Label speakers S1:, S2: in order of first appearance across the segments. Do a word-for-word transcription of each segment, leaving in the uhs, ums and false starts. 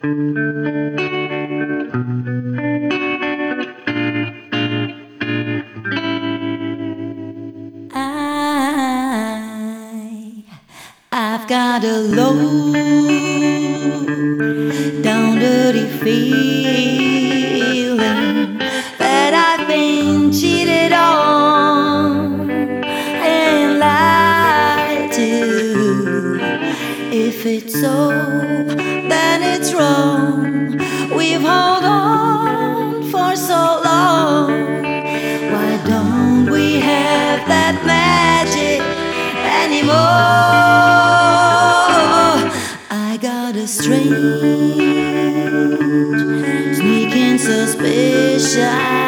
S1: I, I've got a low down dirty feeling that I've been cheated on and lied to. If it's so, then it's wrong. We've held on for so long. Why don't we have that magic anymore? I got a strange, sneaking suspicion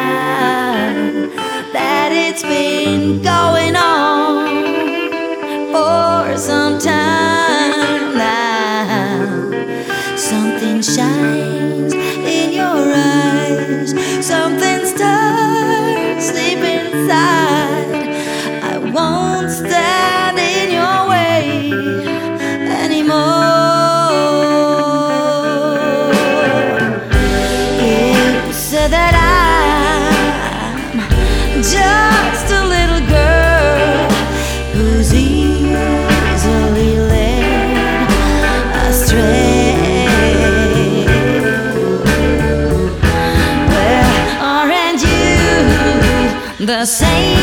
S1: that it's been going on for some time now. Something shines in your eyes, something stirs deep inside. I won't stand in your way anymore. You said that I'm just a little girl who's easily led astray. Well, aren't you the same?